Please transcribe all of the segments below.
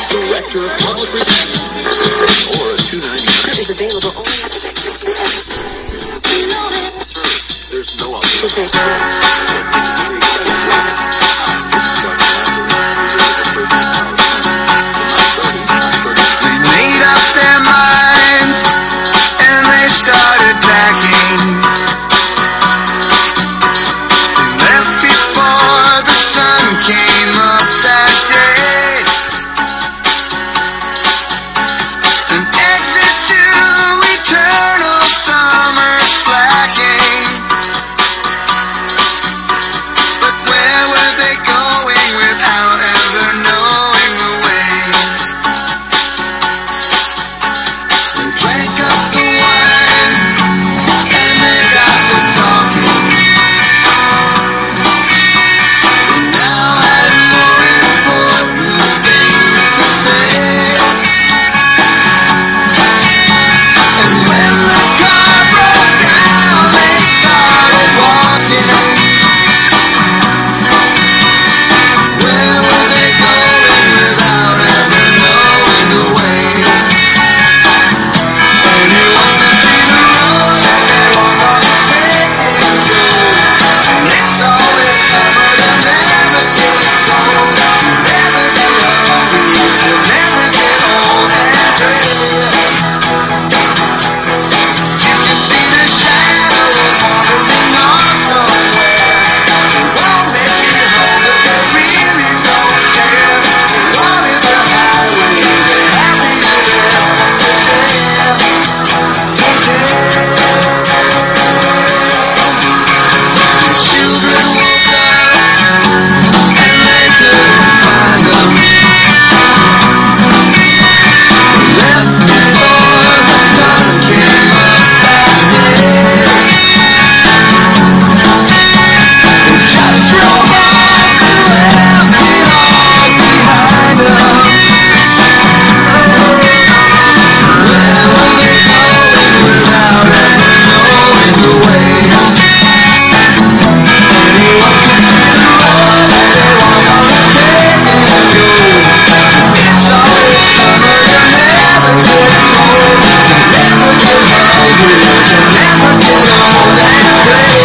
Director of Policy or a 299 is available only at the There's no option. They made up their minds and they started packing. They left before the sun came up that day. An exit to eternal summer slacking. But where were they going without ever knowing the way? They drank up the wine and they got to talking. They now had more important things to say. And when the car broke down, they started walking. Where were they going without ever knowing the way? Anyone can see the road that they walk on to take and go. And it's always summer, they'll never get cold. You'll never get hungry, you'll never get old and gray. You can see the shadows wandering off somewhere. They won't make it home, but they really don't care. They wanted the highway, they're happy there today. The children woke up and they couldn't find them. Left before the sun came up that day. They just drove off and left it all behind them. Where were they going without ever knowing the way? Anyone can see the road that they walk on to take and go. It's always summer, you'll never get cold. You'll never get hungry, you'll never get old and gray.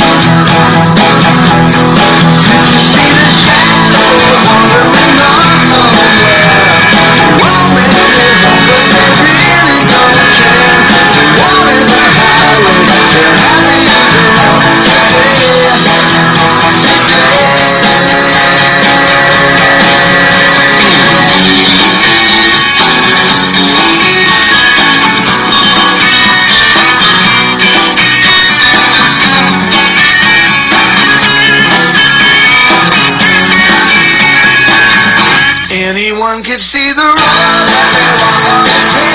You can see the shadows wandering off somewhere. They won't make it home, but they really don't care. They wanted the highway, they're happy there today. Anyone could see the road that they walk on and take